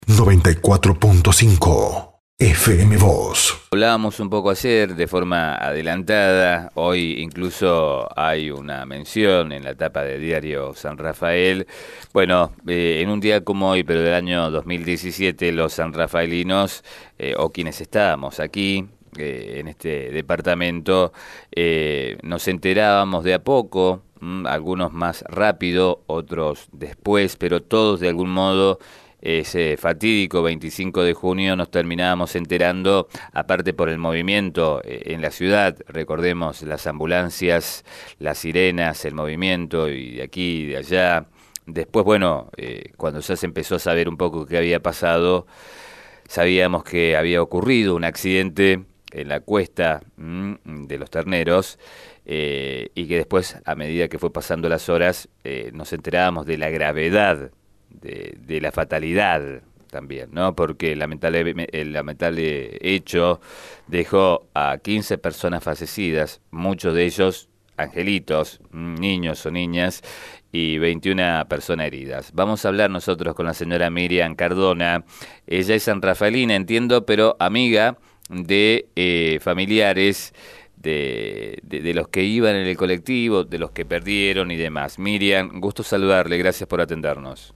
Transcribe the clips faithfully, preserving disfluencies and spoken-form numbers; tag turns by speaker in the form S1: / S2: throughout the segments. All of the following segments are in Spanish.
S1: noventa y cuatro punto cinco F M Voz.
S2: Hablábamos un poco ayer de forma adelantada, hoy incluso hay una mención en la tapa de Diario San Rafael. Bueno, eh, en un día como hoy, pero del año dos mil diecisiete, los sanrafaelinos, eh, o quienes estábamos aquí, eh, en este departamento, eh, nos enterábamos de a poco, mmm, algunos más rápido, otros después, pero todos de algún modo. Ese fatídico veinticinco de junio nos terminábamos enterando, aparte por el movimiento eh, en la ciudad, recordemos las ambulancias, las sirenas, el movimiento y de aquí y de allá. Después, bueno, eh, cuando ya se empezó a saber un poco qué había pasado, sabíamos que había ocurrido un accidente en la cuesta mmm, de los Terneros, eh, y que después, a medida que fue pasando las horas, eh, nos enterábamos de la gravedad De, de la fatalidad también, ¿no? Porque lamentable, el lamentable hecho dejó a quince personas fallecidas, muchos de ellos angelitos, niños o niñas, y veintiuna personas heridas. Vamos a hablar nosotros con la señora Miriam Cardona. Ella es sanrafaelina, entiendo, pero amiga de eh, familiares De, de, de los que iban en el colectivo, de los que perdieron y demás. Miriam, gusto saludarle, gracias por atendernos.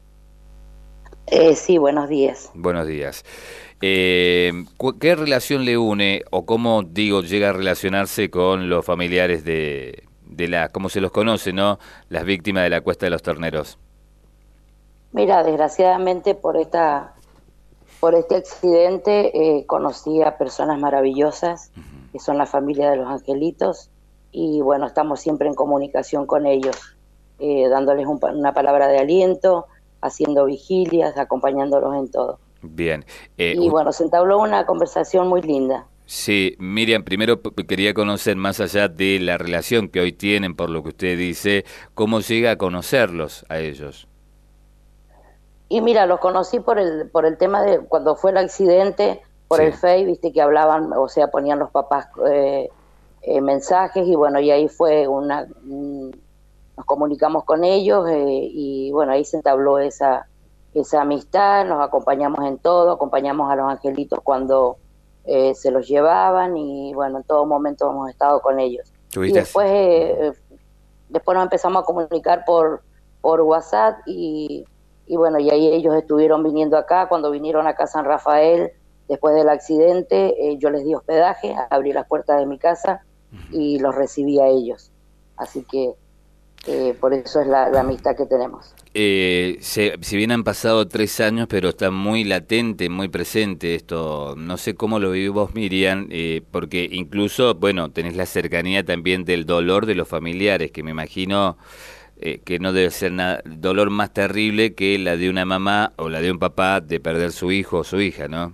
S3: Eh, sí, buenos días.
S2: Buenos días. Eh, ¿Qué relación le une o cómo, digo, llega a relacionarse con los familiares de, de la, cómo se los conoce, ¿no? Las víctimas de la Cuesta de los Terneros.
S3: Mira, desgraciadamente por esta, por este accidente eh, conocí a personas maravillosas, uh-huh, que son la familia de los angelitos, y bueno, estamos siempre en comunicación con ellos, eh, dándoles un, una palabra de aliento, haciendo vigilias, acompañándolos en todo.
S2: Bien. Eh,
S3: y bueno, se entabló una conversación muy linda.
S2: Sí, Miriam, primero quería conocer, más allá de la relación que hoy tienen, por lo que usted dice, ¿cómo llega a conocerlos a ellos?
S3: Y mira, los conocí por el por el tema de cuando fue el accidente, por
S2: sí.
S3: el Face, viste que hablaban, o sea, ponían los papás eh, eh, mensajes, y bueno, y ahí fue una... Un, nos comunicamos con ellos, eh, y bueno, ahí se entabló esa esa amistad, nos acompañamos en todo, acompañamos a los angelitos cuando eh, se los llevaban, y bueno, en todo momento hemos estado con ellos. Y después eh, después nos empezamos a comunicar por por WhatsApp, y, y bueno, y ahí ellos estuvieron viniendo acá. Cuando vinieron acá a San Rafael, después del accidente, eh, yo les di hospedaje, abrí las puertas de mi casa y los recibí a ellos. Así que Eh, por eso es la, la amistad que tenemos.
S2: Eh, se, si bien han pasado tres años, pero está muy latente, muy presente esto. No sé cómo lo vivís vos, Miriam, eh, porque incluso, bueno, tenés la cercanía también del dolor de los familiares, que me imagino eh, que no debe ser nada, dolor más terrible que la de una mamá o la de un papá de perder su hijo o su hija, ¿no?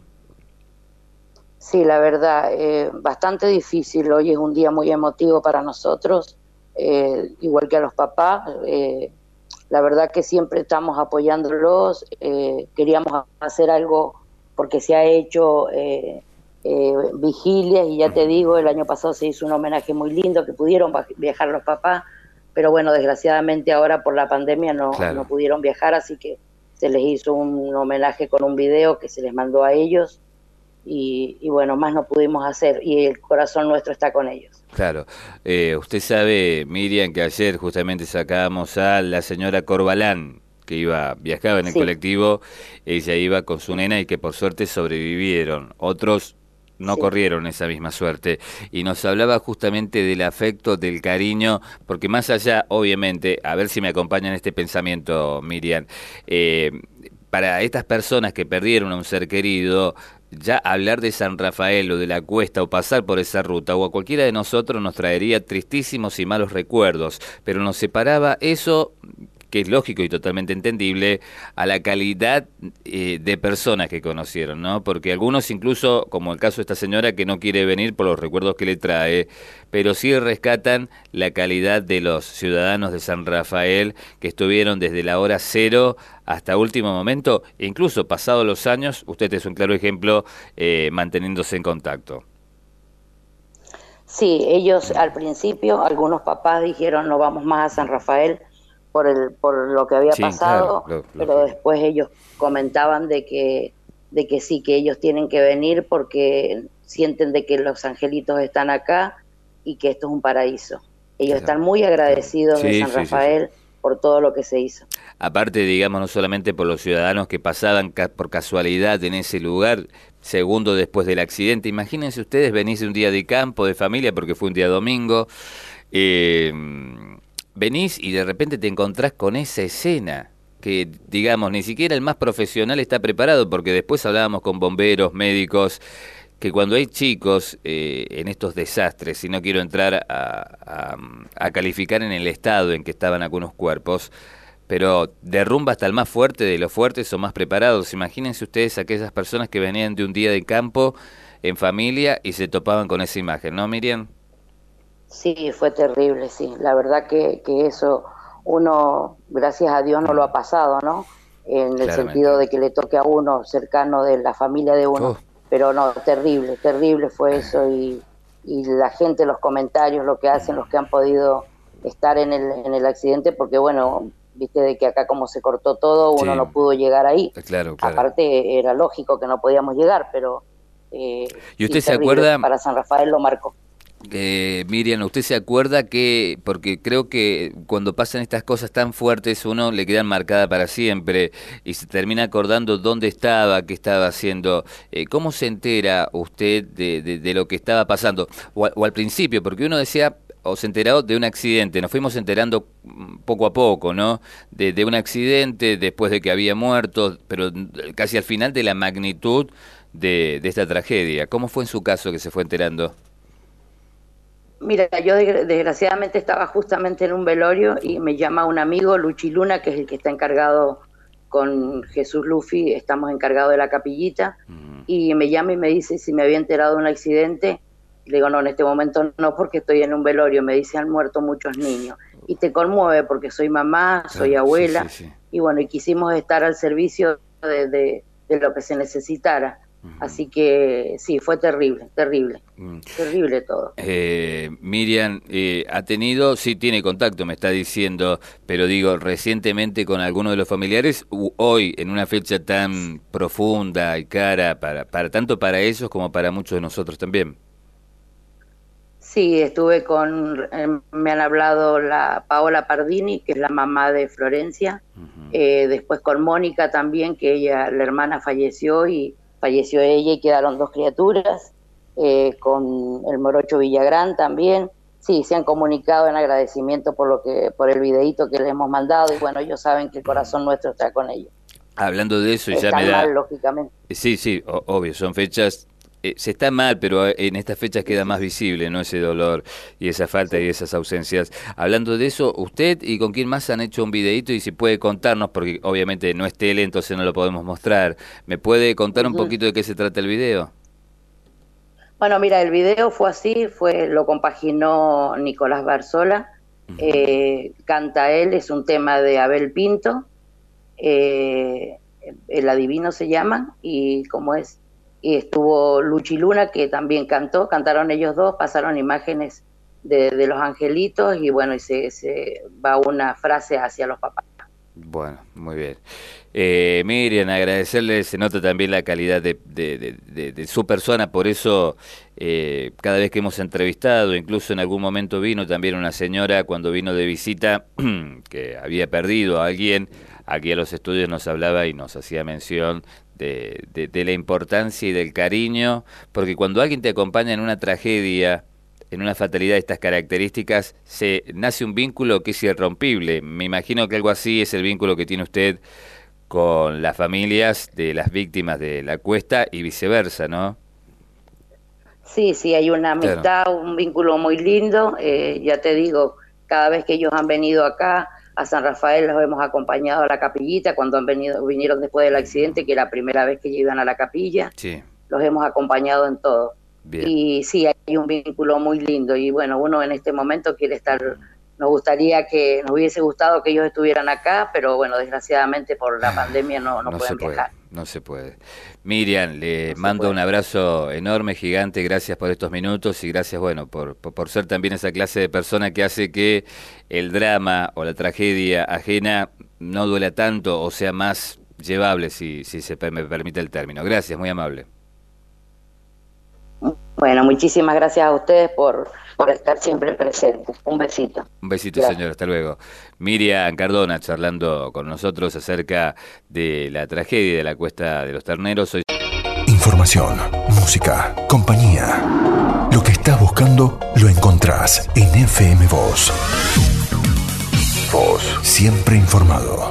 S3: Sí, la verdad, eh, bastante difícil. Hoy es un día muy emotivo para nosotros. Eh, igual que a los papás, eh, la verdad que siempre estamos apoyándolos, eh, queríamos hacer algo porque se ha hecho eh, eh, vigilias, y ya te digo, el año pasado se hizo un homenaje muy lindo, que pudieron viajar los papás, pero bueno, desgraciadamente ahora por la pandemia no, claro. no pudieron viajar, así que se les hizo un homenaje con un video que se les mandó a ellos, y, y bueno, más no pudimos hacer, y el corazón nuestro está con ellos.
S2: Claro. Eh, usted sabe, Miriam, que ayer justamente sacábamos a la señora Corbalán, que iba viajaba en el sí. colectivo, ella iba con su nena y que por suerte sobrevivieron. Otros no sí. corrieron esa misma suerte. Y nos hablaba justamente del afecto, del cariño, porque más allá, obviamente, a ver si me acompañan en este pensamiento, Miriam, eh, para estas personas que perdieron a un ser querido, ya hablar de San Rafael o de la Cuesta o pasar por esa ruta o a cualquiera de nosotros nos traería tristísimos y malos recuerdos, pero nos separaba eso, que es lógico y totalmente entendible, a la calidad eh, de personas que conocieron, ¿no? Porque algunos incluso, como el caso de esta señora que no quiere venir por los recuerdos que le trae, pero sí rescatan la calidad de los ciudadanos de San Rafael que estuvieron desde la hora cero hasta último momento, e incluso pasados los años, usted es un claro ejemplo, eh, manteniéndose en contacto.
S3: Sí, ellos al principio, algunos papás dijeron no vamos más a San Rafael, por el por lo que había sí, pasado, claro, lo, lo, pero después ellos comentaban de que de que sí, que ellos tienen que venir porque sienten de que los angelitos están acá y que esto es un paraíso. Ellos
S2: Claro,
S3: están muy agradecidos
S2: claro. Sí,
S3: de San
S2: sí, sí,
S3: Rafael
S2: sí.
S3: por todo lo que se hizo.
S2: Aparte, digamos, no solamente por los ciudadanos que pasaban ca por casualidad en ese lugar, segundo después del accidente. Imagínense ustedes, venís de un día de campo, de familia, porque fue un día domingo, eh, venís y de repente te encontrás con esa escena que, digamos, ni siquiera el más profesional está preparado, porque después hablábamos con bomberos, médicos, que cuando hay chicos eh, en estos desastres, y no quiero entrar a, a, a calificar en el estado en que estaban algunos cuerpos, pero derrumba hasta el más fuerte de los fuertes o más preparados. Imagínense ustedes aquellas personas que venían de un día de campo en familia y se topaban con esa imagen, ¿no, Miriam?
S3: Sí, fue terrible, sí. La verdad que, que eso uno, gracias a Dios, no lo ha pasado, ¿no? En el
S2: Claramente.
S3: sentido de que le toque a uno cercano de la familia de uno.
S2: Oh.
S3: Pero no, terrible, terrible fue eso y, y la gente, los comentarios, lo que hacen, los que han podido estar en el, en el accidente, porque bueno, viste de que acá como se cortó todo, uno
S2: Sí.
S3: no pudo llegar ahí.
S2: Claro, claro.
S3: Aparte era lógico que no podíamos llegar, pero eh,
S2: ¿Y usted
S3: sí,
S2: se
S3: terrible.
S2: acuerda?
S3: Para San Rafael lo marcó.
S2: Eh, Miriam, ¿usted se acuerda que, porque creo que cuando pasan estas cosas tan fuertes, uno le quedan marcada para siempre y se termina acordando dónde estaba, qué estaba haciendo? Eh, ¿Cómo se entera usted de, de, de lo que estaba pasando? O, o al principio, porque uno decía, o se enteró de un accidente, nos fuimos enterando poco a poco, ¿no? De, de un accidente, después de que había muerto, pero casi al final de la magnitud de, de esta tragedia. ¿Cómo fue en su caso que se fue enterando?
S3: Mira, yo desgraciadamente estaba justamente en un velorio y me llama un amigo, Luchi Luna, que es el que está encargado con Jesús Luffy, estamos encargados de la capillita, uh-huh. y me llama y me dice si me había enterado de un accidente. Le digo, no, en este momento no, porque estoy en un velorio. Me dice, han muerto muchos niños. Y te conmueve porque soy mamá, soy claro, abuela, sí, sí, sí. y bueno, y quisimos estar al servicio de, de, de lo que se necesitara. Así que sí, fue terrible, terrible, mm. terrible todo.
S2: Eh, Miriam, eh, ha tenido, sí tiene contacto, me está diciendo, pero digo, recientemente con alguno de los familiares, u, hoy, en una fecha tan profunda y cara, para, para tanto para ellos como para muchos de nosotros también.
S3: Sí, estuve con, eh, me han hablado la Paola Pardini, que es la mamá de Florencia, uh-huh. eh, después con Mónica también, que ella, la hermana falleció y falleció ella y quedaron dos criaturas, eh, con el Morocho Villagrán también. Sí, se han comunicado en agradecimiento por lo que por el videíto que les hemos mandado y bueno, ellos saben que el corazón nuestro está con ellos.
S2: Hablando de eso,
S3: Están
S2: ya me da...
S3: mal, lógicamente.
S2: Sí, sí, obvio, son fechas... Eh, se está mal, pero en estas fechas queda más visible, ¿no? Ese dolor y esa falta sí. y esas ausencias. Hablando de eso, usted y con quién más han hecho un videíto y si puede contarnos, porque obviamente no es tele, entonces no lo podemos mostrar. ¿Me puede contar uh-huh. un poquito de qué se trata el video?
S3: Bueno, mira, el video fue así, fue lo compaginó Nicolás Barzola, uh-huh. eh, canta él, es un tema de Abel Pinto, eh, El Adivino se llama, y como es... y estuvo Luchi Luna, que también cantó, cantaron ellos dos, pasaron imágenes de, de los angelitos y bueno, y se, se va una frase hacia los papás.
S2: Bueno, muy bien. Eh, Miriam, agradecerle, se nota también la calidad de, de, de, de, de su persona, por eso eh, cada vez que hemos entrevistado, incluso en algún momento vino también una señora cuando vino de visita que había perdido a alguien, aquí a los estudios nos hablaba y nos hacía mención De, de, de la importancia y del cariño, porque cuando alguien te acompaña en una tragedia, en una fatalidad de estas características, se nace un vínculo que es irrompible. Me imagino que algo así es el vínculo que tiene usted con las familias de las víctimas de la Cuesta y viceversa, ¿no?
S3: Sí, sí, hay una amistad, claro. un vínculo muy lindo. Eh, ya te digo, cada vez que ellos han venido acá, a San Rafael los hemos acompañado a la capillita cuando han venido, vinieron después del accidente, que era la primera vez que iban a la capilla,
S2: sí.
S3: los hemos acompañado en todo.
S2: Bien.
S3: Y sí, hay un vínculo muy lindo y bueno, uno en este momento quiere estar, nos gustaría que, nos hubiese gustado que ellos estuvieran acá, pero bueno, desgraciadamente por la pandemia no, no,
S2: no
S3: pueden
S2: se puede,
S3: viajar.
S2: No se puede. Miriam, le
S3: no
S2: mando un abrazo enorme, gigante, gracias por estos minutos y gracias, bueno, por, por, por ser también esa clase de persona que hace que el drama o la tragedia ajena no duela tanto o sea más llevable, si, si se me permite el término. Gracias, muy amable.
S3: Bueno, muchísimas gracias a ustedes por, por estar siempre presentes. Un besito.
S2: Un besito,
S3: Gracias.
S2: señor. Hasta luego. Miriam Cardona charlando con nosotros acerca de la tragedia de la Cuesta de los Terneros. Hoy...
S1: Información, música, compañía. Lo que estás buscando lo encontrás en F M Voz. Voz. Siempre informado.